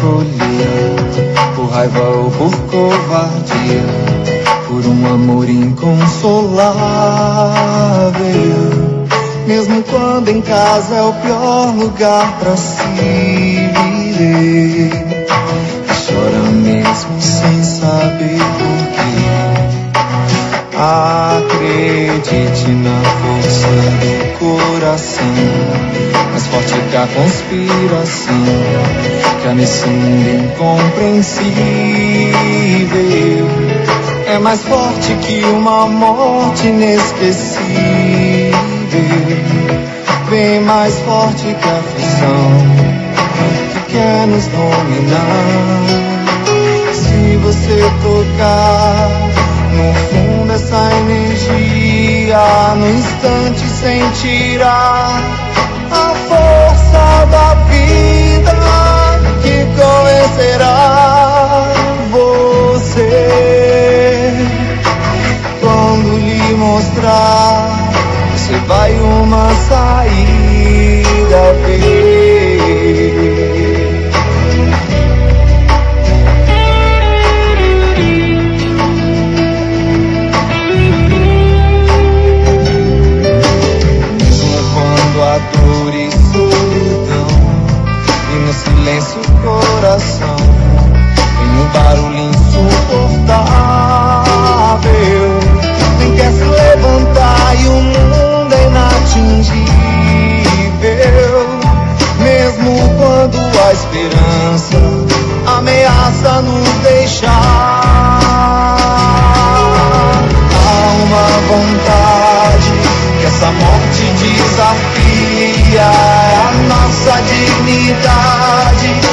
escolher, por raiva ou por covardia, por um amor inconsolável. Mesmo quando em casa é o pior lugar pra se viver, chora mesmo sem saber porquê. Acredite na força do coração, mais forte que a conspiração, que há nesse mundo incompreensível. É mais forte que uma morte inesquecível, bem mais forte que a aflição que quer nos dominar. Se você tocar no fundo essa energia, no instante sentirá a força da vida que convencerá você. Quando lhe mostrar, você vai uma saída ver. Mesmo quando a dor e solidão, e no silêncio o coração, em um barulho insuportável, nem quer se levantar e o mundo é inatingível. Mesmo quando a esperança ameaça nos deixar, há uma vontade que essa morte desafia, é a nossa dignidade